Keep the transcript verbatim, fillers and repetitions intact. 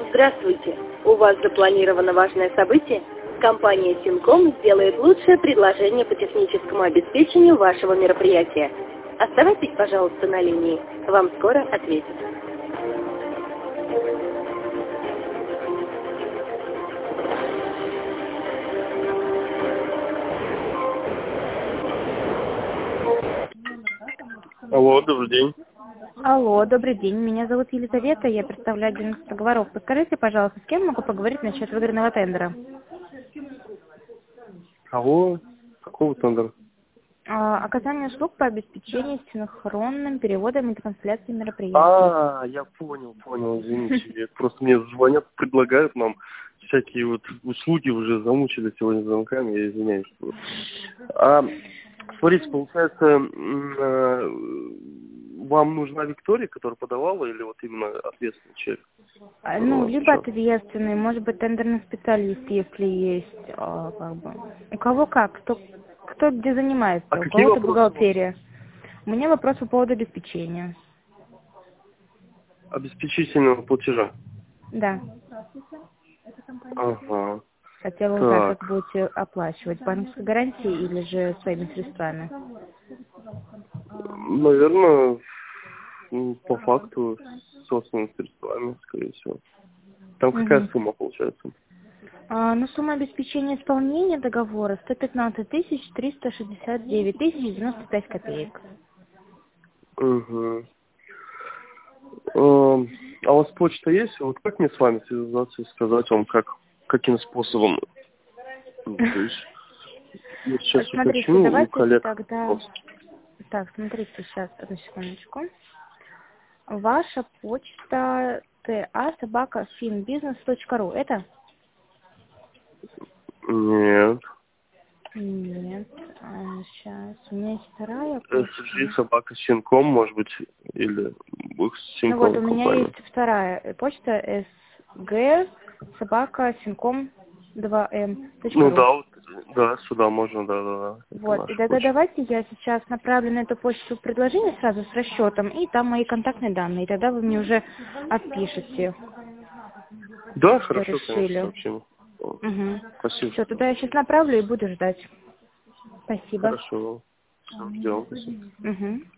Здравствуйте! У вас запланировано важное событие? Компания Синком сделает лучшее предложение по техническому обеспечению вашего мероприятия. Оставайтесь, пожалуйста, на линии. Вам скоро ответят. Алло, добрый день. Алло, добрый день. Меня зовут Елизавета, я представляю агентство договоров. Подскажите, пожалуйста, с кем могу поговорить насчет выигранного тендера? Кого? Какого тендера? А, оказание услуг по обеспечению синхронным переводом и трансляцией мероприятий. А, я понял, понял, извините. Я- Просто мне звонят, предлагают нам всякие вот услуги, уже замучили сегодня звонками, я извиняюсь. А, смотрите, получается, м, э, вам нужна Виктория, которая подавала, или вот именно ответственный человек? А, который у Ну, вас либо решал? ответственный, может быть, тендерный специалист, если есть. а, как бы. У кого как, кто, кто где занимается, А у какие кого-то вопросы у вас? бухгалтерия. У меня вопрос по поводу обеспечения. Обеспечительного платежа. Да. Ага. Хотела узнать, как Так. будете оплачивать, банковской гарантией или же своими средствами. Наверное, м, по факту собственными средствами, скорее всего. Там какая Мгм. сумма получается? А, ну, сумма обеспечения исполнения договора сто пятнадцать тысяч триста шестьдесят девять тысяч девяносто пять копеек. Угу. А у вас почта есть? Вот как мне с вами связаться и сказать вам, как, каким способом? Ну, то есть, я сейчас Смотрите, уточню у давайте коллег. тогда... Так, смотрите, сейчас, одну секундочку. Ваша почта та собака финбизнес точка ру. Это? Нет. Нет. Сейчас. У меня есть вторая эс джи почта. собака синком, может быть, или Ну вот, синком у меня компания. есть вторая почта сг собака синком два эм точка Ну ру. да, вот, да, сюда можно, да, да, да. Это Вот, и наша тогда почта. давайте я сейчас направлю на эту почту предложение сразу с расчетом, и там мои контактные данные, и тогда вы мне уже отпишете, Да, что хорошо, конечно, решили. сообщим. О, Угу. спасибо. Все, тогда я сейчас направлю и буду ждать. Спасибо. Хорошо. Все, ждем. Спасибо. Угу.